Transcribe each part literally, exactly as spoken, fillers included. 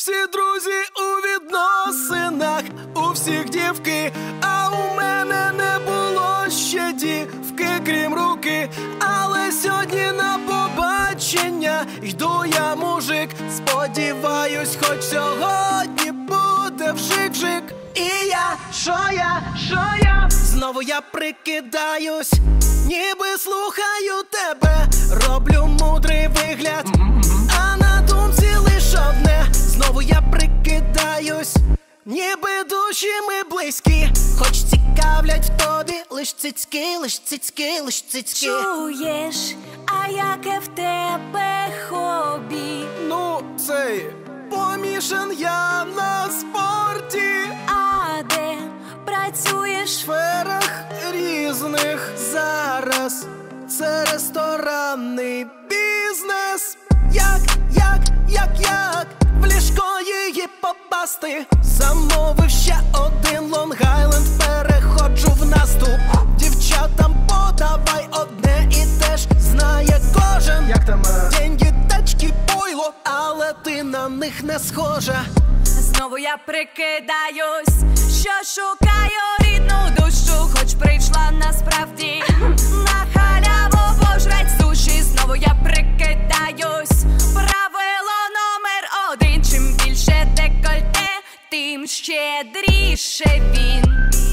Всі друзі у відносинах, у всіх дівки, а у мене не було ще дівки, крім руки. Але сьогодні на побачення йду я, мужик. Сподіваюсь, хоч сьогодні буде вжик-вжик. І я, що я, що я? Знову я прикидаюсь, ніби слухаю тебе, роблю мудрий вигляд, а на думці лиш одне. Знову я прикидаюсь, ніби душі ми близькі, хоч цікавлять в тобі лиш цицьки, лиш цицьки, лиш цицьки. Чуєш, а яке в тебе хобі? Ну, цей, помішан я на спорті. А де працюєш? В сферах різних. Зараз це ресторанний бізнес. Як, як, як, як в ліжко її попасти? Замовив ще один Лонг-Айленд, переходжу в наступ. Дівчатам подавай одне і теж знає кожен. Як там? Деньги, тачки, пойло, але ти на них не схожа. Знову я прикидаюсь, що шукаю рідну душу, хоч прийшла насправді на халяву пожрать суші. Знову я прикидаюсь, правило номер один: чим більше декольте, тим щедріше він.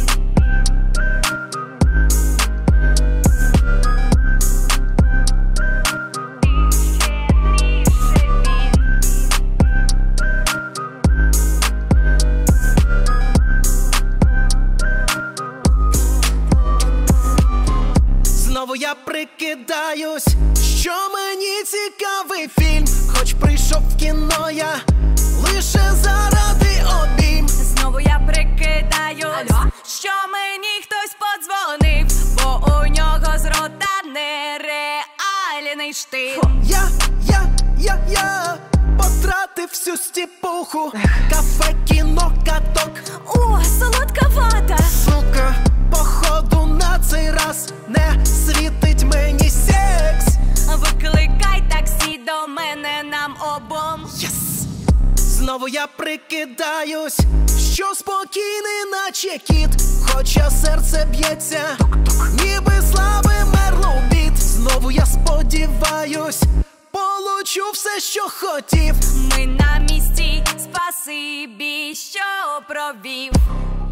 Знову я прикидаюсь, що мені цікавий фільм, хоч прийшов в кіно я лише заради обійм. Знову я прикидаюсь, Алло? що мені хтось подзвонив, бо у нього з рота нереальний штиль. Я, я, я, я потратив всю стіпуху. Кафе, кіно, каток. О, солодка вата. Сука, походу на цей раз не світить мені секс. Викликай таксі до мене нам обом. Єс! Знову я прикидаюсь, що спокійний наче кіт, хоча серце б'ється, ніби слави мерло біт. Знову я сподіваюсь, получу все, що хотів. Ми на місці, спасибі, що провів.